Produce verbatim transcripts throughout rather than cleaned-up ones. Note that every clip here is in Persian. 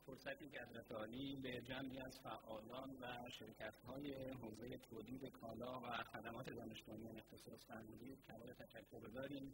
فرصتی گردشگری به جمعی از فعالان و شرکت‌های حوزه تولید کالا و خدمات دانشگاهیان اختصاص فرمودید کمال تشکر گذاریم.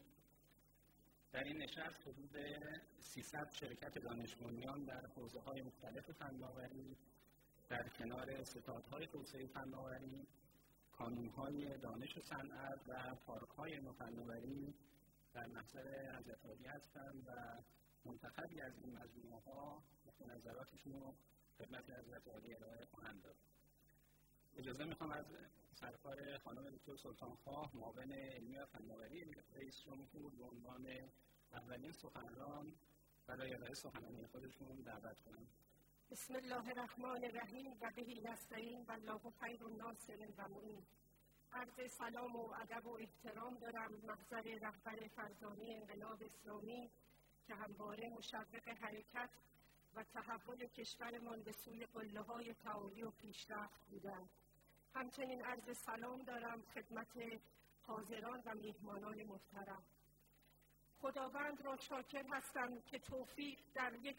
در این نشست حدود سیصد شرکت دانشگاهیان در حوزه‌های مختلف فناوری در کنار ستادهای توسعه فناوری، کانون‌های دانش و صنعت و پارک‌های فناوری در محضر حضرت‌عالی هستند و منتخبی از این مجموعه‌ها نظراتشون رو خدمت حضرت‌عالی ارائه خواهند داد. اجازه میخوام از سرکار خانم دکتر سلطانخواه معاون علمی و فناوری رئیس جمهور به عنوان اولین سخنران برای ارائه سخنرانی خودشون دعوت کنم. بسم الله الرحمن الرحیم و بهی نستعین والله خیر الناصر و معین. عرض سلام و ادب و احترام دارم محضر رهبر فرزانه انقلاب اسلامی که همواره مشوق حرکت و تحول کشورمان به سوی قله‌های تعالی و پیشرفت بودند. همچنین عرض سلام دارم خدمت حاضران و میهمانان محترم. خداوند را شاکر هستم که توفیق در یک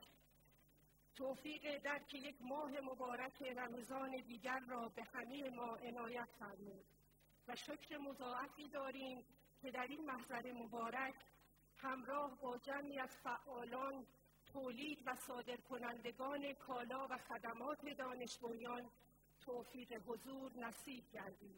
توفیق درک یک ماه مبارک رمضان دیگر را به همه ما عنایت فرمود و شکر مضاعفی داریم که در این محضر مبارک همراه با جمعی از فعالان تولید و صادرکنندگان کالا و خدمات دانش‌بنیان توفیق حضور نصیب گردید.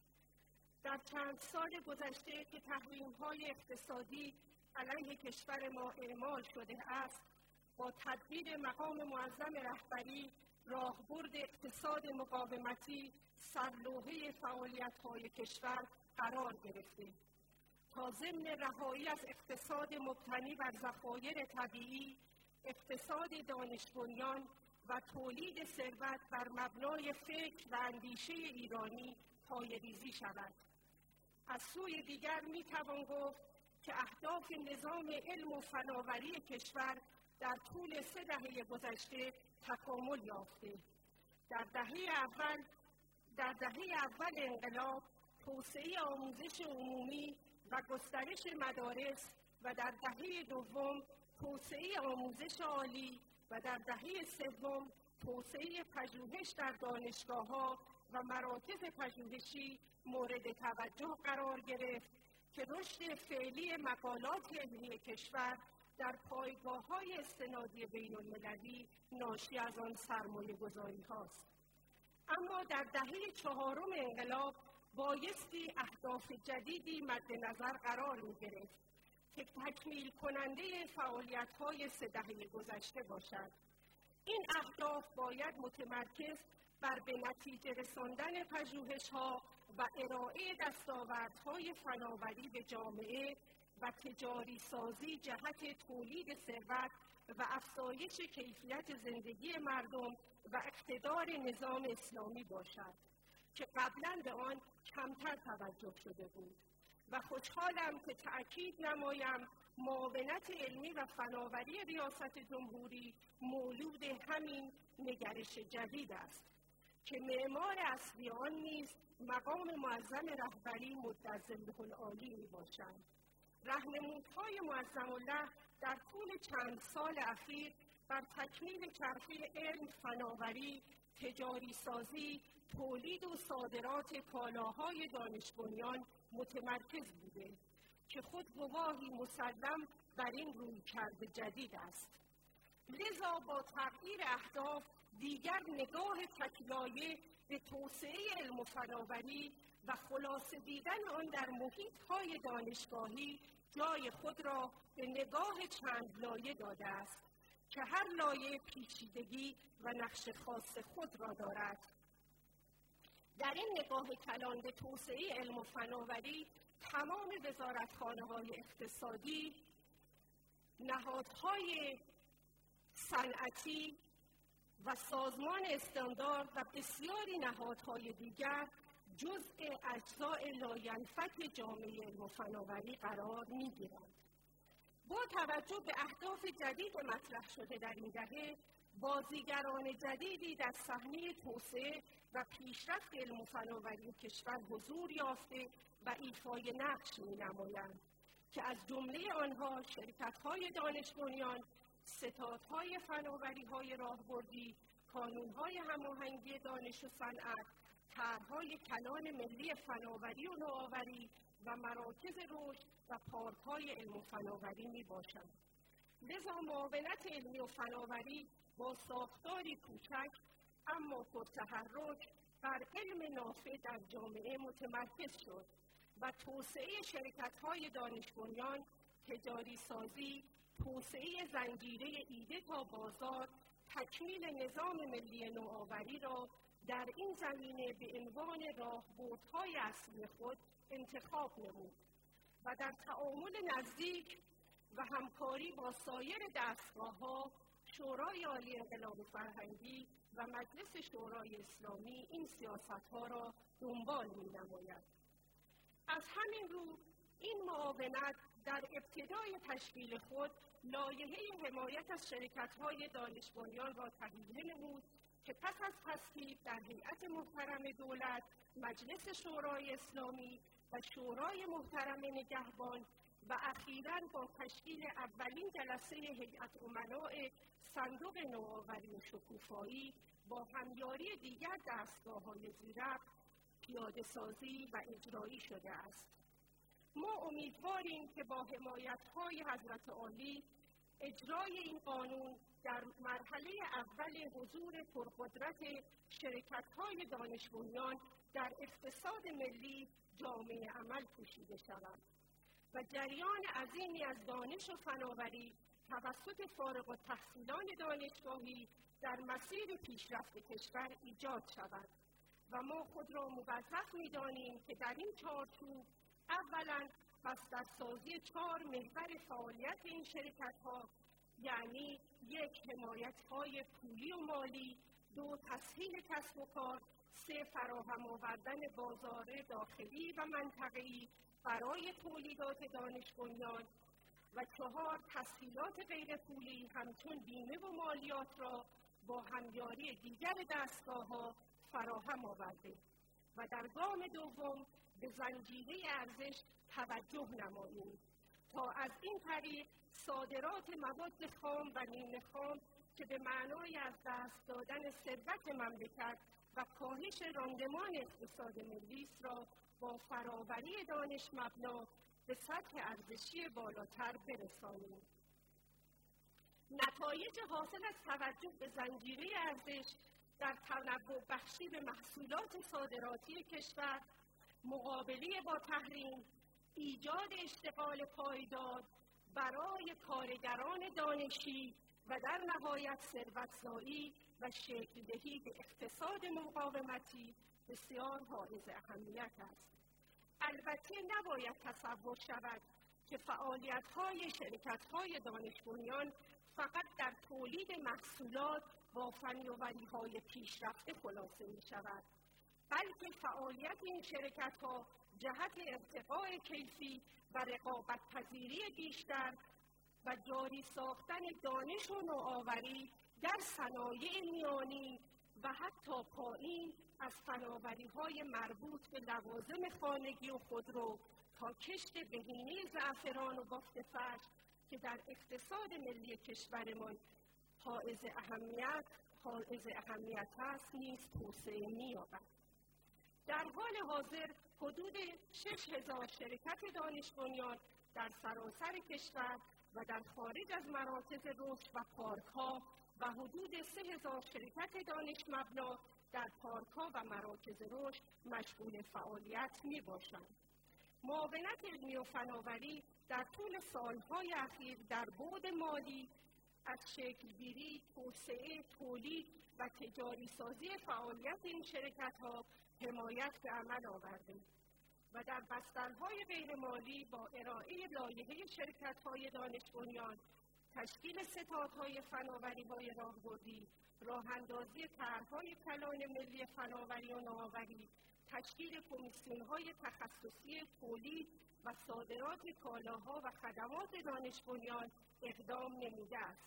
در چند سال گذشته که تحریم‌های اقتصادی علیه کشور ما اعمال شده است، با تدبیر مقام معظم رهبری راهبرد اقتصاد مقاومتی سرلوحه فعالیت‌های کشور قرار گرفته تا ضمن رهایی از اقتصاد مبتنی بر ذخایر طبیعی، اقتصاد دانش‌بنیان و تولید ثروت بر مبنای فکر و اندیشه ایرانی پایه‌ریزی شود. از سوی دیگر می‌توان گفت که اهداف نظام علم و فناوری کشور در طول سه دهه گذشته تکامل یافته. در دهه اول در دهه اول انقلاب توسعه آموزش عمومی و گسترش مدارس و در دهه دوم توسعه آموزش عالی و در دهه سوم توسعه پژوهش در دانشگاه‌ها و مراکز پژوهشی مورد توجه قرار گرفت که رشد فعلی مقالات علمی کشور در پایگاه‌های استنادی بین‌المللی ناشی از آن سرمایه‌گذاری هاست. اما در دهه چهارم انقلاب بایستی اهداف جدیدی مد نظر قرار می‌گرفت که تکمیل کننده فعالیت‌های سه دهه گذشته باشد. این اهداف باید متمرکز بر به نتیجه رساندن پژوهش‌ها و ارائه دستاوردهای فناوری به جامعه و تجاری سازی جهت تولید ثروت و افزایش کیفیت زندگی مردم و اقتدار نظام اسلامی باشد که قبلاً به آن کمتر توجه شده بود و خوشحالم که تأکید نمایم معاونت علمی و فناوری ریاست جمهوری مولود همین نگرش جدید است که معمار اصلی آن نیز مقام معظم رهبری مدظله العالی می باشند. راهنمودهای معظم الله در طول چند سال اخیر بر تکمیل چرخه علم، فناوری، تجاری سازی، تولید و صادرات کالاهای دانش‌بنیان متمرکز بوده که خود گواهی مسلم بر این رویکرد جدید است. لذا با تغییر اهداف دیگر نگاه تک‌لایه به توسعه علم و فناوری و خلاصه دیدن آن در محیط‌های دانشگاهی جای خود را به نگاه چند لایه داده است که هر لایه پیچیدگی و نقش خاص خود را دارد. در این نگاه کلان به توسعه علم و فناوری تمام وزارتخانه‌های اقتصادی، نهادهای صنعتی و سازمان استاندارد و بسیاری نهادهای دیگر جزء اجزای لاینفک جامعه علم و فناوری قرار می‌گیرند. با توجه به اهداف جدید مطرح شده در این دهه، بازیگران جدیدی در صحنه توسعه و پیشرفت علم و فناوری کشور حضور یافته و ایفای نقش می‌نمایند که از جمله آنها شرکت‌های دانش‌بنیان ستادهای فناوری‌های راهبردی، کانون‌های هماهنگی دانش و صنعت، طرح‌های کلان ملی فناوری و نوآوری و مراکز رشد و پارک‌های علم و فناوری میباشند. لذا معاونت علمی و فناوری با ساختاری کوچک اما پرتحرک بر علم نافع در جامعه متمرکز شد و توسعه شرکت‌های دانش بنیان، تجاری سازی، توسعه زنجیره ایده تا بازار، تکمیل نظام ملی نوآوری را در این زمینه به عنوان راهبردهای اصلی خود انتخاب نمود و در تعامل نزدیک و همکاری با سایر دستگاه‌ها، شورای عالی انقلاب فرهنگی و مجلس شورای اسلامی این سیاست‌ها را دنبال می‌نماید. از همین رو این معاونت در ابتدای تشکیل خود لایحه حمایت از شرکت‌های دانش بنیان را تهیه نمود که پس از تصویب در هیئت محترم دولت، مجلس شورای اسلامی و شورای محترم نگهبان و اخیراً با تشکیل اولین جلسه هیئت امناء صندوق نوآوری و شکوفایی با همیاری دیگر دستگاه‌های زیرک پیاده سازی و اجرایی شده است. ما امیدواریم که با حمایت‌های حضرت عالی اجرای این قانون در مرحله اول حضور پرقدرت شرکت‌های دانش بنیان در اقتصاد ملی جامعه عمل پوشیده شود و جریان عظیمی از دانش و فناوری توسط فارغ التحصیلان دانشگاهی در مسیر پیشرفت کشور ایجاد شود و ما خود را موظف می‌دانیم که در این چارچوب اولاً بسترسازی چهار محور فعالیت این شرکت‌ها، یعنی یک، حمایت‌های پولی و مالی، دو، تسهیل کسب و کار، سه، فراهم آوردن بازار داخلی و منطقه‌ای برای تولیدات دانش بنیان و چهار، تسهیلات غیر پولی همچون بیمه و مالیات را با همیاری دیگر دستگاه‌ها فراهم آورده و در گام دوم به زنجیره ارزش توجه نماییم تا از این طریق صادرات مواد خام و نیمه خام که به معنای از دست دادن ثروت مملکت و کاهش راندمان اقتصاد ملی است را با فراوری دانش مبنا به سطح ارزشی بالاتر برسانیم. نتایج حاصل از توجه به زنجیره ارزش در تنوع بخشی به محصولات صادراتی کشور، مقابله با تحریم، ایجاد اشتغال پایدار برای کارگران دانشی و در نهایت ثروت‌زایی و شکل‌دهی به اقتصاد مقاومتی بسیار حائز اهمیت است. البته نباید تصور شود که فعالیت‌های شرکت‌های دانش بنیان فقط در تولید محصولات با فناوری‌های پیشرفته خلاصه می‌شود، بلکه فعالیت این شرکت‌ها جهت ارتقاء کیفی و رقابت‌پذیری بیشتر و جاری ساختن دانش و نوآوری در صنایع میانی و حتی پایین از فناوری‌های مربوط به لوازم خانگی و خودرو تا کشت بهینه زعفران و بافت فرش که در اقتصاد ملی کشورمان حائز اهمیت حائز اهمیت است نیز توسعه می‌یابد. در حال حاضر حدود شش هزار شرکت دانش بنیان در سراسر کشور و در خارج از مراکز رشد و پارک‌ها و حدود سه هزار شرکت دانش مبنا در پارک‌ها و مراکز رشد مشغول فعالیت می‌باشند. معاونت علمی و فناوری در طول سالهای اخیر در بعد مالی از شکلگیری، توسعه، تولید و تجاری سازی فعالیت این شرکت‌ها حمایت به عمل آورده و در بسترهای غیرمالی با ارائه لایحه شرکت‌های دانش بنیان، تشکیل ستادهای فناوری‌های راهبردی، راه‌اندازی طرح‌های کلان ملی فناوری و نوآوری، تشکیل کمیسیون‌های تخصصی تولید و صادرات کالاها و خدمات دانش بنیان اقدام نموده است.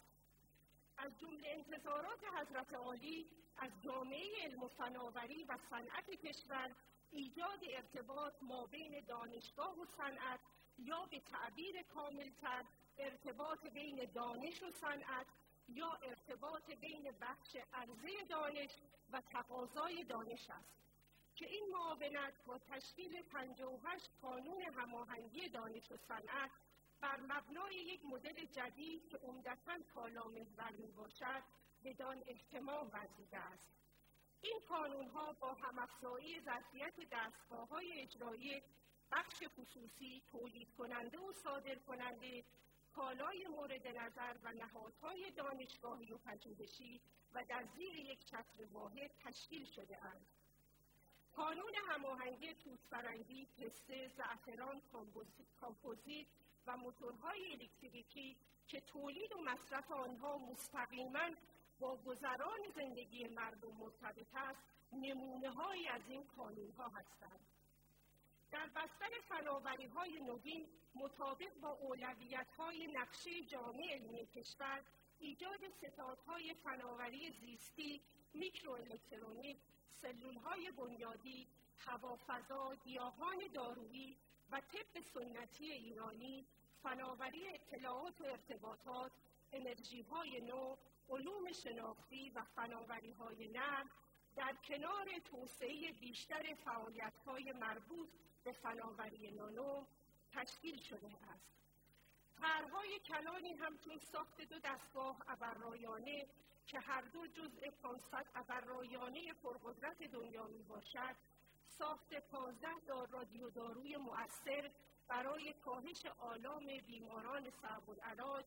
از جمله انتظارات حضرت عالی از جامعه علم و فناوری و صنعت کشور ایجاد ارتباط مابین دانشگاه و صنعت یا به تعبیر کاملتر ارتباط بین دانش و صنعت یا ارتباط بین بخش عرضه دانش و تقاضای دانش است که این معاونت با تشکیل پنجاه و هشت قانون هماهنگی دانش و صنعت بر مبنای یک مدل جدید که عمدتاً کالامحور میباشد بدان اهتمام ورزیده است. این قانون‌ها با همافزایی ظرفیت دستگاه‌های اجرایی بخش خصوصی، تولید کننده و صادر کننده، کالای مورد نظر و نهادهای دانشگاهی و پژوهشی و در زیر یک چتر واحد تشکیل شده اند. قانون هماهنگی توت‌فرنگی، پسته، زعفران، کامپوزیت و موتورهای الکتریکی که تولید و مصرف آنها مستقیماً با گذران زندگی مردم مرتبط است، نمونه‌هایی از این قانون‌ها هستند. در بستر فناوری‌های نوین مطابق با اولویت‌های نقشه جامع علمی کشور، ایجاد ستادهای فناوری زیستی، میکروالکترونیک، سلول‌های بنیادی، هوافضا، گیاهان دارویی و طب سنتی ایرانی، فناوری اطلاعات و ارتباطات، انرژی‌های نو، علوم شناختی و فناوری‌های نرم در کنار توسعه بیشتر فعالیت‌های مربوط به فناوری نانو تشکیل شده است. طرح‌های کلانی همچون ساخت دو دستگاه ابررایانه که هر دو جزء پانصد ابررایانه پرقدرت دنیا میباشد، ساخت پانزده دار رادیو داروی مؤثر برای کاهش آلام بیماران صعب العلاج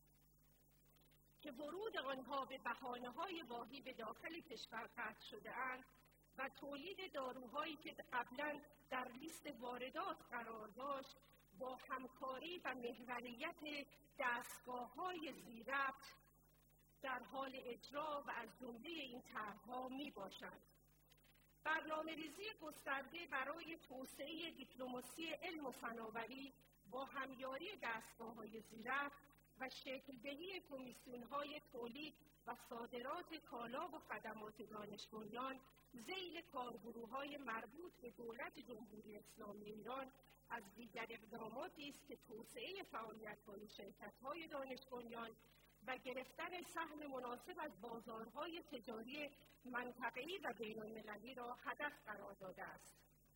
که ورود آنها به بهانه‌های واهی به داخل کشور قطع شده اند و تولید داروهایی که قبلا در لیست واردات قرار داشت با همکاری و محوریت دستگاه‌های ذی‌ربط در حال اجرا و از جمله این طرح‌ها میباشند. برنامه‌ریزی گسترده برای توسعه دیپلماسی علم و فناوری با همیاری دستگاه‌های ذی‌ربط و شکل‌دهی کمیسیون‌های تولید و صادرات کالا و خدمات دانش بنیان ذیل کارگروه‌های مربوط به دولت جمهوری اسلامی ایران از دیگر اقداماتی است که توسعه فعالیت‌های شرکت‌های دانش بنیان و گرفتن سهم مناسب از بازارهای تجاری منطقه‌ای و بین‌المللی را هدف قرار داده است.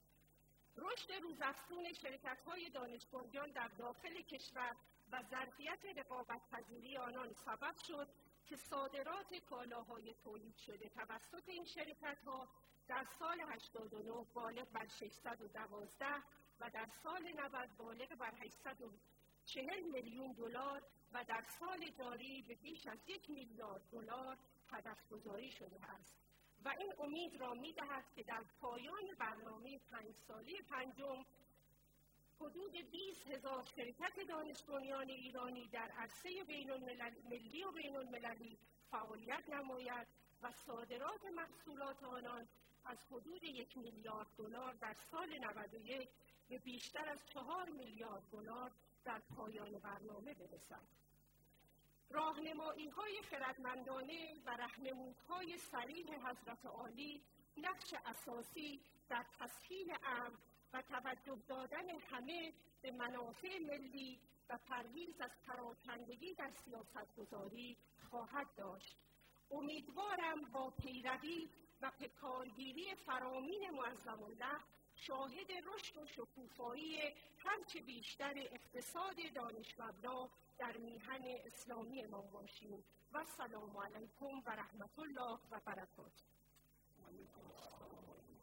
رشد روزافزون شرکت‌های دانش بنیان در داخل کشور و ظرفیت رقابت‌پذیری آنان سبب شد که صادرات کالاهای تولید شده توسط این شرکت‌ها در سال هشتاد و نه بالغ بر ششصد و دوازده و در سال نود بالغ بر هشتصد و چهل میلیون دلار و در سال جاری به بیش از یک میلیارد دلار هدف‌گذاری شده است و این امید را می‌دهد که در پایان برنامه پنج ساله پنجم حدود بیست هزار شرکت دانش بنیان ایرانی در عرصه بین‌المللی و بین‌المللی فعالیت نماید و صادرات محصولات آنان از حدود یک میلیارد دلار در سال نود و یک به بیشتر از چهار میلیارد دلار در پایان برنامه برسد. راهنمایی‌های خردمندانه و راهنمودهای صریح حضرت عالی نقش اساسی در تسهیل امر و توجه دادن همه به منافع ملی و پرهیز از پراکندگی در سیاست‌گذاری خواهد داشت. امیدوارم با پیروی و بکارگیری فرامین معظم الله شاهد رشد و شکوفایی هرچه بیشتر اقتصاد دانش مبنا در میهن اسلامی ما باشیم و السلام علیکم و رحمت الله و برکاته.